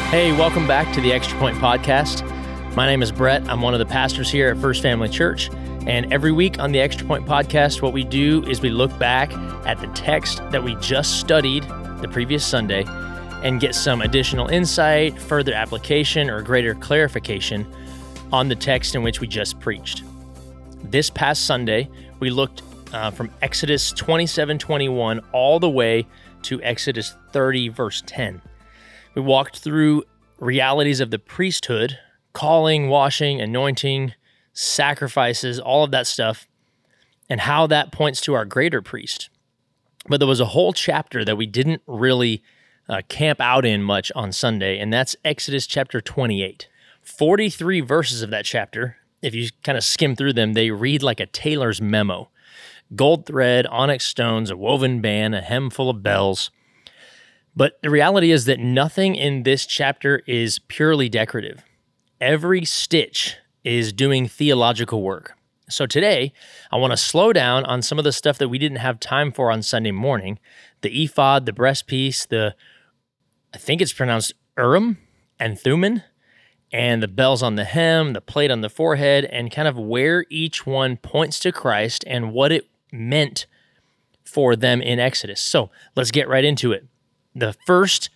Hey, welcome back to the Extra Point Podcast. My name is Brett. I'm one of the pastors here at First Family Church. And every week on the Extra Point Podcast, what we do is we look back at the text that we just studied the previous Sunday and get some additional insight, further application, or greater clarification on the text in which we just preached. This past Sunday, we looked from Exodus 27:21 all the way to Exodus 30, verse 10. We walked through realities of the priesthood, calling, washing, anointing, sacrifices, all of that stuff, and how that points to our greater priest. But there was a whole chapter that we didn't really camp out in much on Sunday, and that's Exodus chapter 28. 43 verses of that chapter, if you kind of skim through them, they read like a tailor's memo. Gold thread, onyx stones, a woven band, a hem full of bells. But the reality is that nothing in this chapter is purely decorative. Every stitch is doing theological work. So today, I want to slow down on some of the stuff that we didn't have time for on Sunday morning. The ephod, the breastpiece, I think it's pronounced Urim and Thummim, and the bells on the hem, the plate on the forehead, and kind of where each one points to Christ and what it meant for them in Exodus. So let's get right into it. The first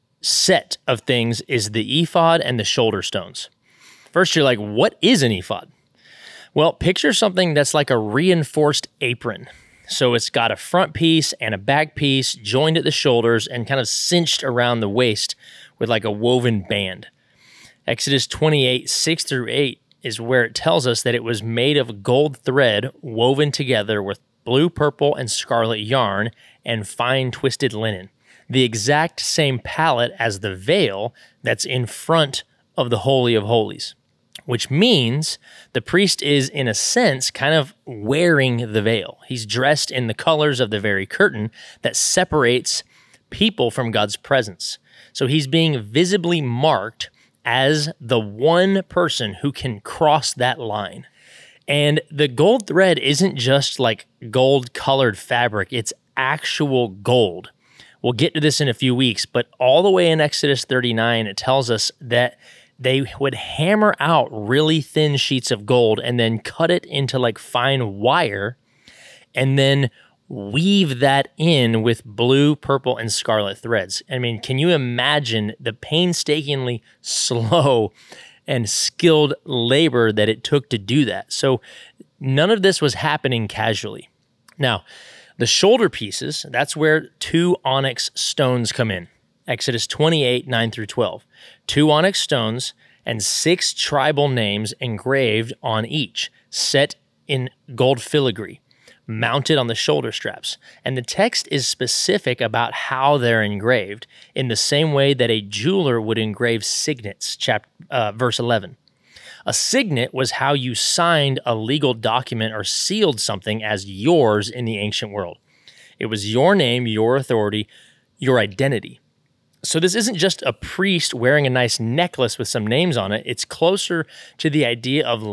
set of things is the ephod and the shoulder stones. First, you're like, what is an ephod? Well, picture something that's like a reinforced apron. So it's got a front piece and a back piece joined at the shoulders and kind of cinched around the waist with like a woven band. Exodus 28, 6 through 8 is where it tells us that it was made of gold thread woven together with blue, purple, and scarlet yarn and fine twisted linen. The exact same palette as the veil that's in front of the Holy of Holies, which means the priest is, in a sense, kind of wearing the veil. He's dressed in the colors of the very curtain that separates people from God's presence. So he's being visibly marked as the one person who can cross that line. And the gold thread isn't just like gold-colored fabric, it's actual gold. We'll get to this in a few weeks, but all the way in Exodus 39, it tells us that they would hammer out really thin sheets of gold and then cut it into like fine wire and then weave that in with blue, purple, and scarlet threads. I mean, can you imagine the painstakingly slow and skilled labor that it took to do that? So none of this was happening casually. Now, the shoulder pieces, that's where 2 onyx stones come in. Exodus 28, 9 through 12. 2 onyx stones and 6 tribal names engraved on each, set in gold filigree, mounted on the shoulder straps. And the text is specific about how they're engraved, in the same way that a jeweler would engrave signets, verse 11. A signet was how you signed a legal document or sealed something as yours in the ancient world. It was your name, your authority, your identity. So this isn't just a priest wearing a nice necklace with some names on it. It's closer to the idea of a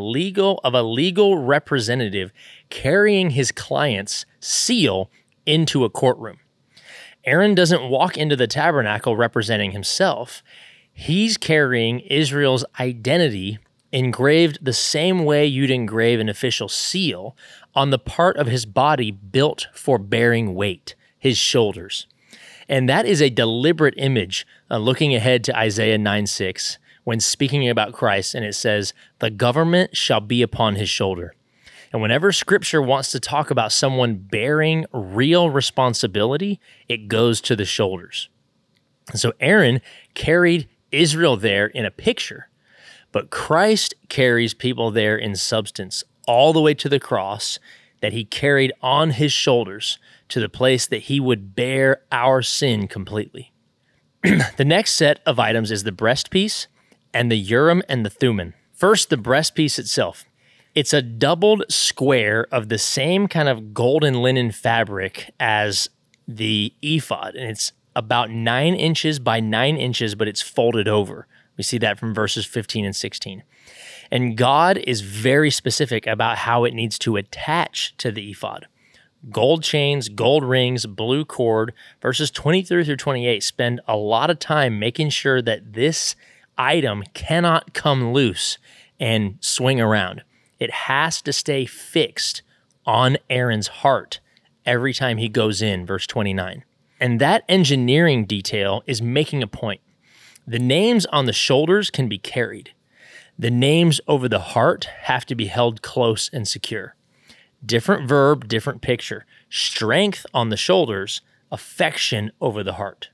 legal representative carrying his client's seal into a courtroom. Aaron doesn't walk into the tabernacle representing himself. He's carrying Israel's identity engraved the same way you'd engrave an official seal on the part of his body built for bearing weight, his shoulders. And that is a deliberate image, looking ahead to Isaiah 9:6, when speaking about Christ, and it says, "The government shall be upon his shoulder." And whenever Scripture wants to talk about someone bearing real responsibility, it goes to the shoulders. And so Aaron carried Israel there in a picture, but Christ carries people there in substance, all the way to the cross that he carried on his shoulders to the place that he would bear our sin completely. The next set of items is the breastpiece and the Urim and the Thummim. First, the breastpiece itself. It's a doubled square of the same kind of golden linen fabric as the ephod, and it's about 9 inches by 9 inches, but it's folded over. We see that from verses 15 and 16. And God is very specific about how it needs to attach to the ephod. Gold chains, gold rings, blue cord. Verses 23 through 28 spend a lot of time making sure that this item cannot come loose and swing around. It has to stay fixed on Aaron's heart every time he goes in, verse 29. And that engineering detail is making a point. The names on the shoulders can be carried. The names over the heart have to be held close and secure. Different verb, different picture. Strength on the shoulders, affection over the heart.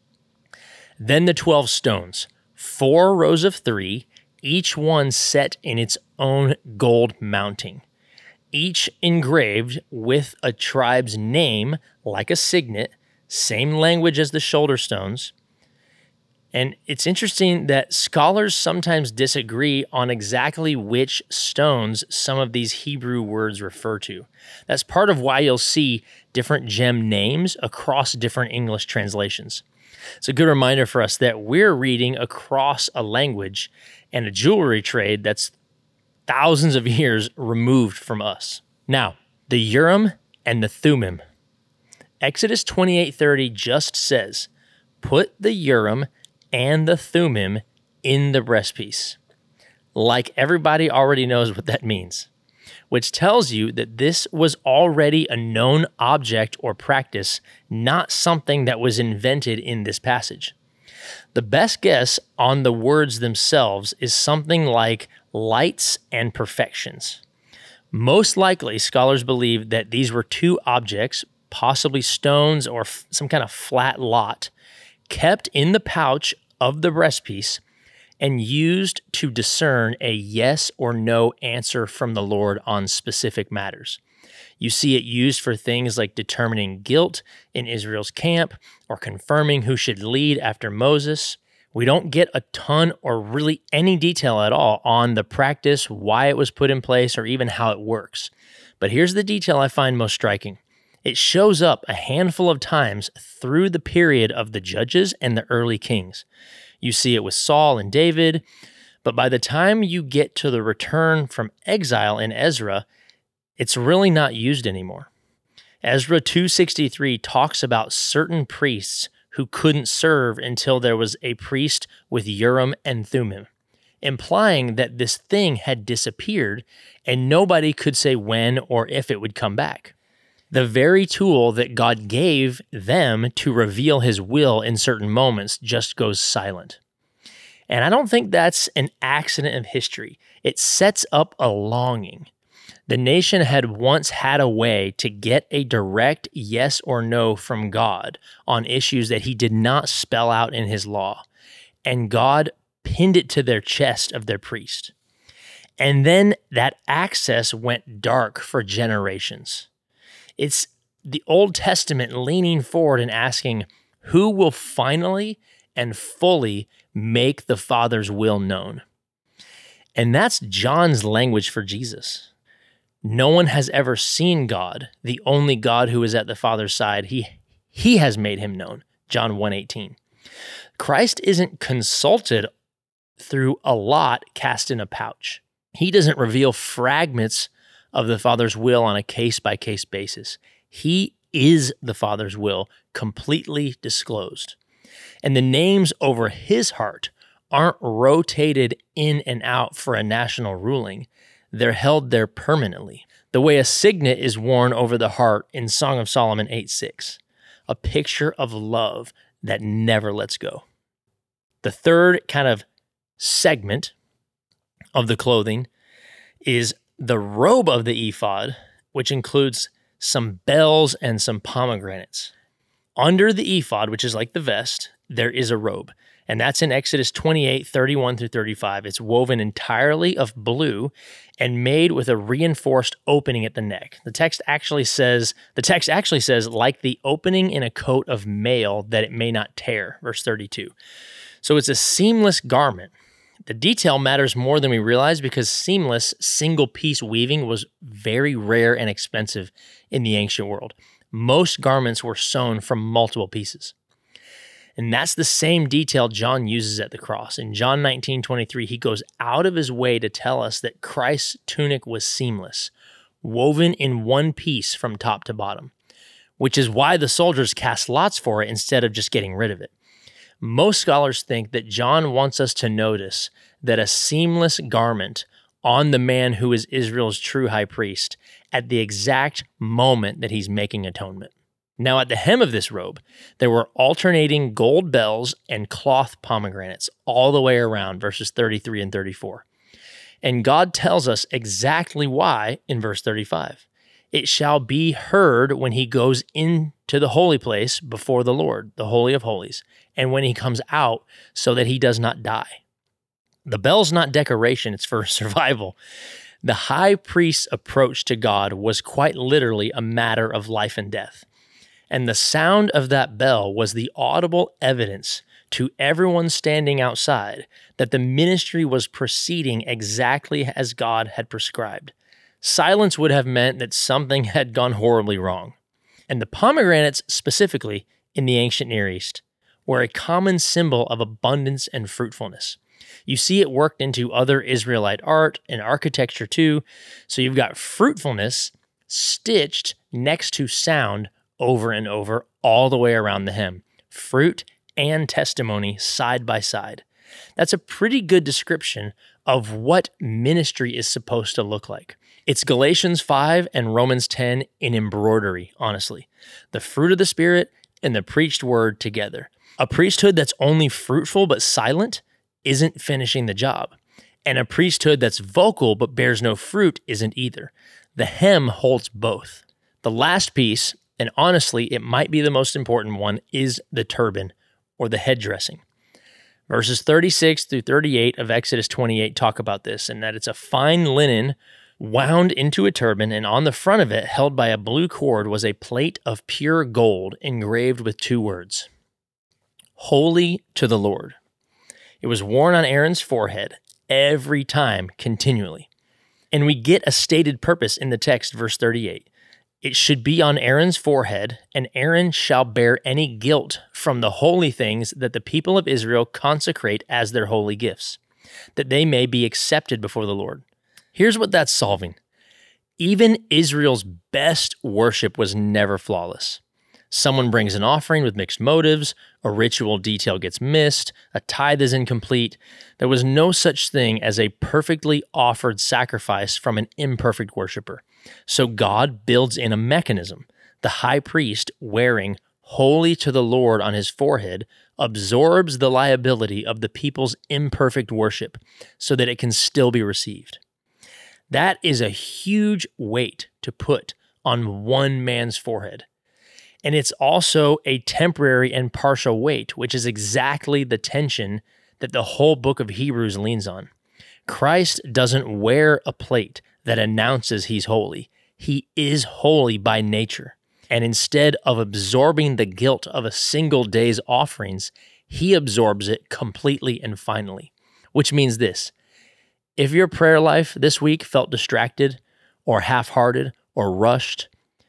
Then the 12 stones, 4 rows of 3, each one set in its own gold mounting, each engraved with a tribe's name like a signet, same language as the shoulder stones. And it's interesting that scholars sometimes disagree on exactly which stones some of these Hebrew words refer to. That's part of why you'll see different gem names across different English translations. It's a good reminder for us that we're reading across a language and a jewelry trade that's thousands of years removed from us. Now, the Urim and the Thummim. Exodus 28:30 just says, "Put the Urim and the Thummim in the breastpiece." Like everybody already knows what that means, which tells you that this was already a known object or practice, not something that was invented in this passage. The best guess on the words themselves is something like lights and perfections. Most likely, scholars believe that these were 2 objects, possibly stones or some kind of flat lot, kept in the pouch of the breastpiece and used to discern a yes or no answer from the Lord on specific matters. You see it used for things like determining guilt in Israel's camp or confirming who should lead after Moses. We don't get a ton or really any detail at all on the practice, why it was put in place, or even how it works. But here's the detail I find most striking. It shows up a handful of times through the period of the Judges and the early Kings. You see it with Saul and David, but by the time you get to the return from exile in Ezra, it's really not used anymore. Ezra 2:63 talks about certain priests who couldn't serve until there was a priest with Urim and Thummim, implying that this thing had disappeared and nobody could say when or if it would come back. The very tool that God gave them to reveal his will in certain moments just goes silent. And I don't think that's an accident of history. It sets up a longing. The nation had once had a way to get a direct yes or no from God on issues that he did not spell out in his law, and God pinned it to their chest of their priest. And then that access went dark for generations. It's the Old Testament leaning forward and asking, who will finally and fully make the Father's will known? And that's John's language for Jesus. No one has ever seen God, the only God who is at the Father's side. He has made him known, John 1:18. Christ isn't consulted through a lot cast in a pouch. He doesn't reveal fragments of the Father's will on a case-by-case basis. He is the Father's will, completely disclosed. And the names over his heart aren't rotated in and out for a national ruling. They're held there permanently, the way a signet is worn over the heart in Song of Solomon 8:6, a picture of love that never lets go. The third kind of segment of the clothing is the robe of the ephod, which includes some bells and some pomegranates. Under the ephod, which is like the vest, there is a robe. And that's in Exodus 28:31 through 35. It's woven entirely of blue and made with a reinforced opening at the neck. The text actually says, like the opening in a coat of mail that it may not tear, verse 32. So it's a seamless garment. The detail matters more than we realize because seamless single-piece weaving was very rare and expensive in the ancient world. Most garments were sewn from multiple pieces. And that's the same detail John uses at the cross. In John 19:23, he goes out of his way to tell us that Christ's tunic was seamless, woven in one piece from top to bottom, which is why the soldiers cast lots for it instead of just getting rid of it. Most scholars think that John wants us to notice that a seamless garment on the man who is Israel's true high priest at the exact moment that he's making atonement. Now, at the hem of this robe, there were alternating gold bells and cloth pomegranates all the way around, verses 33 and 34. And God tells us exactly why in verse 35. It shall be heard when he goes into the holy place before the Lord, the Holy of Holies, and when he comes out, so that he does not die. The bell's not decoration, it's for survival. The high priest's approach to God was quite literally a matter of life and death. And the sound of that bell was the audible evidence to everyone standing outside that the ministry was proceeding exactly as God had prescribed. Silence would have meant that something had gone horribly wrong. And the pomegranates, specifically in the ancient Near East, were a common symbol of abundance and fruitfulness. You see it worked into other Israelite art and architecture too. So you've got fruitfulness stitched next to sound over and over all the way around the hem. Fruit and testimony side by side. That's a pretty good description of what ministry is supposed to look like. It's Galatians 5 and Romans 10 in embroidery, honestly. The fruit of the Spirit and the preached word together. A priesthood that's only fruitful but silent isn't finishing the job. And a priesthood that's vocal but bears no fruit isn't either. The hem holds both. The last piece, and honestly, it might be the most important one, is the turban or the head dressing. Verses 36 through 38 of Exodus 28 talk about this, and that it's a fine linen wound into a turban, and on the front of it, held by a blue cord, was a plate of pure gold engraved with two words, Holy to the Lord. It was worn on Aaron's forehead every time, continually. And we get a stated purpose in the text, verse 38. It should be on Aaron's forehead, and Aaron shall bear any guilt from the holy things that the people of Israel consecrate as their holy gifts, that they may be accepted before the Lord. Here's what that's solving. Even Israel's best worship was never flawless. Someone brings an offering with mixed motives, a ritual detail gets missed, a tithe is incomplete. There was no such thing as a perfectly offered sacrifice from an imperfect worshiper. So God builds in a mechanism. The high priest, wearing Holy to the Lord on his forehead, absorbs the liability of the people's imperfect worship so that it can still be received. That is a huge weight to put on one man's forehead. And it's also a temporary and partial weight, which is exactly the tension that the whole book of Hebrews leans on. Christ doesn't wear a plate that announces he's holy. He is holy by nature. And instead of absorbing the guilt of a single day's offerings, he absorbs it completely and finally. Which means this: if your prayer life this week felt distracted or half-hearted or rushed,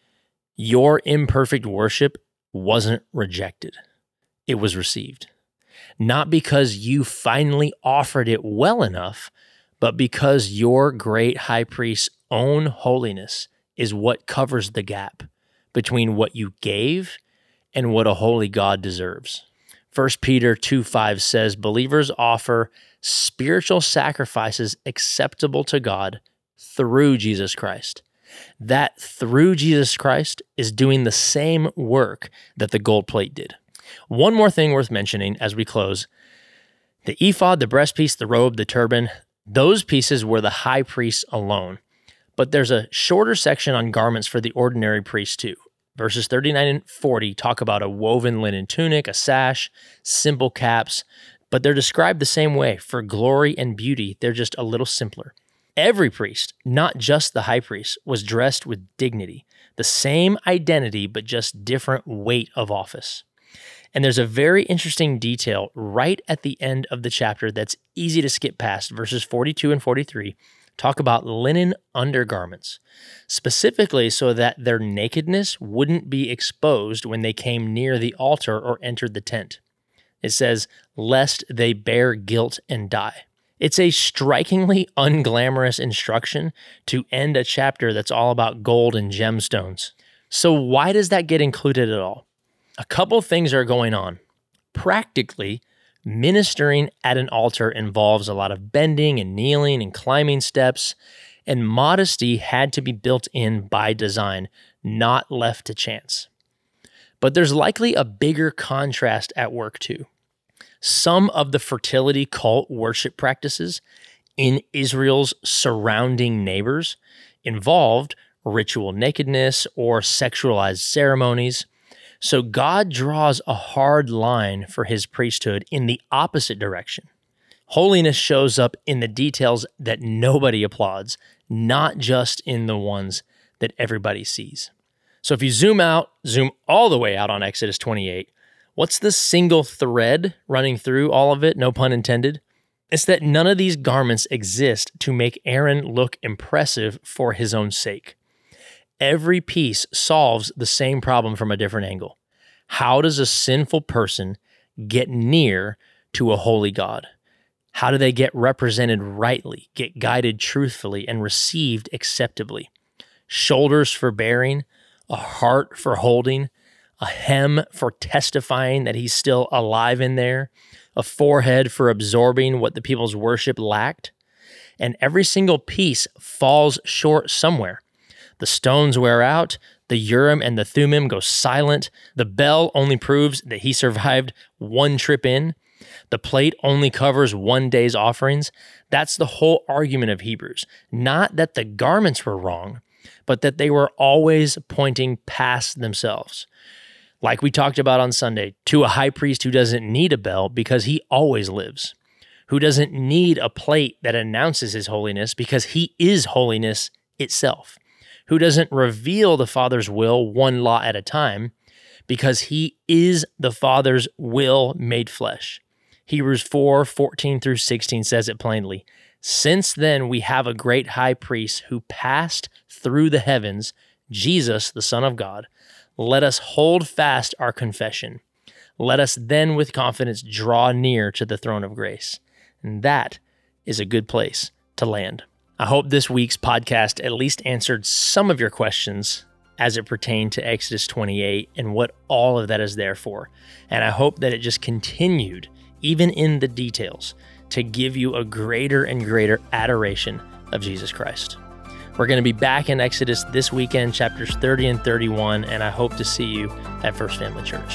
your imperfect worship wasn't rejected. It was received. Not because you finally offered it well enough, but because your great high priest's own holiness is what covers the gap between what you gave and what a holy God deserves. 1 Peter 2:5 says, believers offer spiritual sacrifices acceptable to God through Jesus Christ. That through Jesus Christ is doing the same work that the gold plate did. One more thing worth mentioning as we close. The ephod, the breastpiece, the robe, the turban, those pieces were the high priest alone. But there's a shorter section on garments for the ordinary priest too. Verses 39 and 40 talk about a woven linen tunic, a sash, simple caps, but they're described the same way. For glory and beauty, they're just a little simpler. Every priest, not just the high priest, was dressed with dignity, the same identity, but just different weight of office. And there's a very interesting detail right at the end of the chapter that's easy to skip past. Verses 42 and 43 talk about linen undergarments, specifically so that their nakedness wouldn't be exposed when they came near the altar or entered the tent. It says, lest they bear guilt and die. It's a strikingly unglamorous instruction to end a chapter that's all about gold and gemstones. So why does that get included at all? A couple things are going on. Practically, ministering at an altar involves a lot of bending and kneeling and climbing steps, and modesty had to be built in by design, not left to chance. But there's likely a bigger contrast at work too. Some of the fertility cult worship practices in Israel's surrounding neighbors involved ritual nakedness or sexualized ceremonies. So God draws a hard line for his priesthood in the opposite direction. Holiness shows up in the details that nobody applauds, not just in the ones that everybody sees. So if you zoom all the way out on Exodus 28, what's the single thread running through all of it? No pun intended. It's that none of these garments exist to make Aaron look impressive for his own sake. Every piece solves the same problem from a different angle. How does a sinful person get near to a holy God? How do they get represented rightly, get guided truthfully, and received acceptably? Shoulders for bearing, a heart for holding, a hem for testifying that he's still alive in there, a forehead for absorbing what the people's worship lacked. And every single piece falls short somewhere. The stones wear out, the Urim and the Thummim go silent, the bell only proves that he survived one trip in, the plate only covers one day's offerings. That's the whole argument of Hebrews. Not that the garments were wrong, but that they were always pointing past themselves. Like we talked about on Sunday, to a high priest who doesn't need a bell because he always lives, who doesn't need a plate that announces his holiness because he is holiness itself, who doesn't reveal the Father's will one law at a time because he is the Father's will made flesh. Hebrews 4:14-16 says it plainly. Since then we have a great high priest who passed through the heavens, Jesus, the Son of God. Let us hold fast our confession. Let us then with confidence draw near to the throne of grace. And that is a good place to land. I hope this week's podcast at least answered some of your questions as it pertained to Exodus 28 and what all of that is there for. And I hope that it just continued, even in the details, to give you a greater and greater adoration of Jesus Christ. We're going to be back in Exodus this weekend, chapters 30 and 31, and I hope to see you at First Family Church.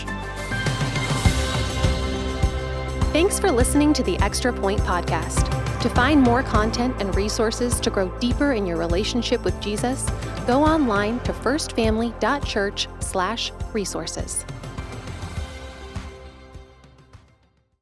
Thanks for listening to the Extra Point Podcast. To find more content and resources to grow deeper in your relationship with Jesus, go online to firstfamily.church/resources.